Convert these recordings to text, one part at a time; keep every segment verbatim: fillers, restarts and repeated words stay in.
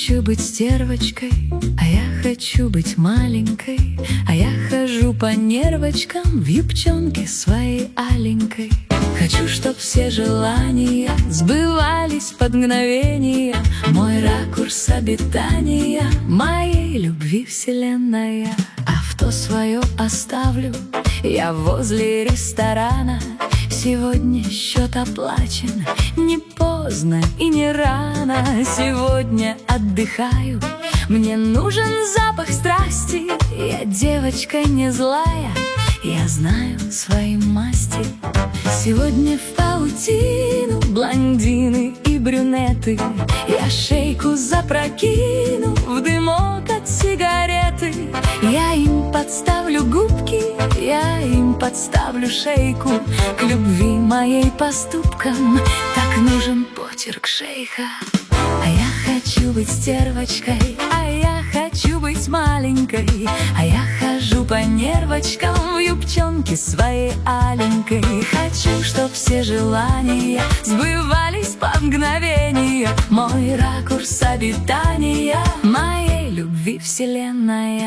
хочу быть стервочкой, а я хочу быть маленькой, а я хожу по нервочкам в юбчонке своей аленькой. Хочу, чтоб все желания сбывались под мгновение, мой ракурс обитания, моей любви вселенная. Авто свое оставлю я возле ресторана, сегодня счет оплачен, не поздно и не рано. Сегодня отдыхаю, мне нужен запах страсти. Я девочка не злая, я знаю свои масти. Сегодня в паутину блондины и брюнеты, я шейку запрокину в дымок от сигареты. Я им подставлю губки, я им подставлю шейку. К любви моей поступкам так нужен почерк шейха. А я хочу быть стервочкой, а я хочу быть маленькой, а я хожу по нервочкам в юбчонке своей аленькой. Хочу, чтоб все желания сбывались по мгновению, мой ракурс обитания, моей любви вселенная.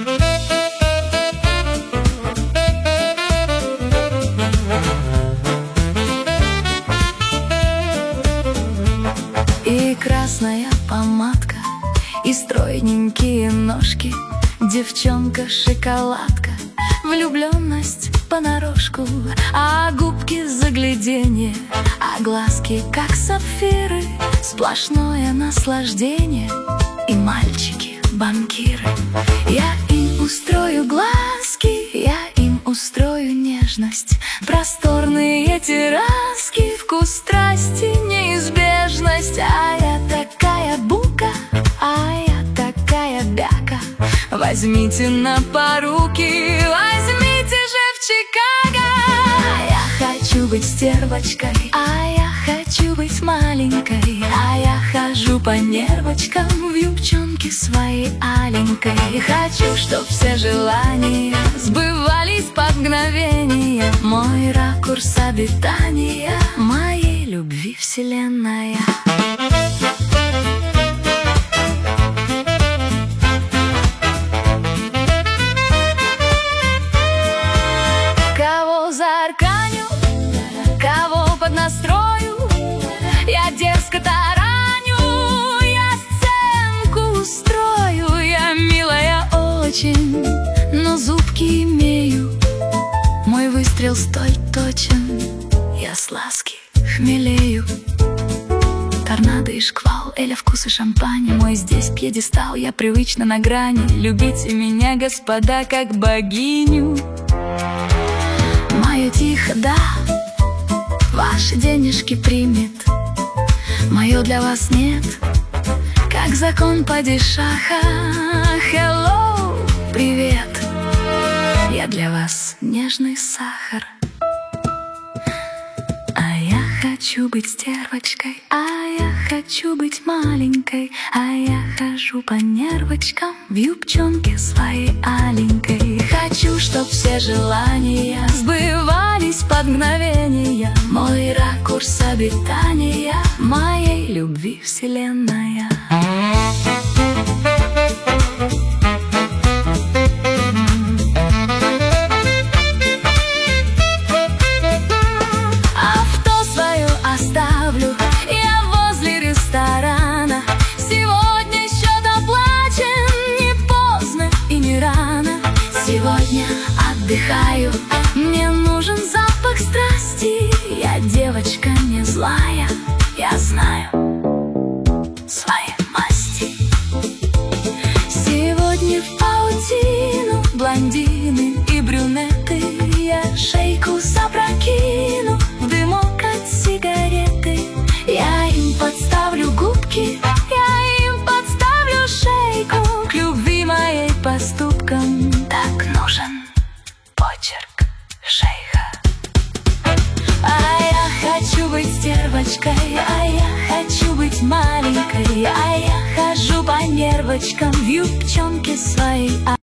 И красная помадка, и стройненькие ножки, девчонка-шоколадка, влюбленность понарошку, а губки загляденье, а глазки как сапфиры, сплошное наслаждение. И мальчики-банкиры, я им устрою глазки, я им устрою нежность, просторные терраски, вкус страсти, неизбежность. А я такая бука, а я такая бяка, возьмите на поруки, возьмите же в Чикаго. Я хочу быть стервочкой, а я хочу быть маленькой, а я хожу по нервочкам в юбчонке своей аленькой. Хочу, чтоб все желания сбывались под мгновение, мой ракурс обитания, моей любви вселенная. Кого заарканю, кого поднастрою, я дерзко тараню, я сценку устрою. Я милая очень, но зубки имею, мой выстрел столь точен, я с ласки хмелею. Торнадо и шквал, эля вкус и шампань, мой здесь пьедестал, я привычно на грани. Любите меня, господа, как богиню. Мое тихо, да, ваши денежки примет, мое для вас нет, как закон падишаха. Hello, привет, я для вас нежный сахар. А я хочу быть стервочкой, а я хочу быть маленькой, а я хожу по нервочкам в юбчонке своей аленькой. Хочу, чтоб все желания сбывались под мгновение, мой ракурс обитания, моей любви вселенная. Авто свое оставлю я возле ресторана, сегодня счет оплачен, не поздно и не рано. Сегодня отдыхаю, мне нужен запах страсти. Я девочка не злая, я знаю свои масти. Сегодня в паутину блондины и брюнеты, я шейку запрокину в дымок от сигареты. Я им подставлю губки, я им подставлю шейку. К любви моей поступкам так нужен почерк шейха. А я хочу быть стервочкой, а я хочу быть маленькой, а я хожу по нервочкам в юбчонке своей.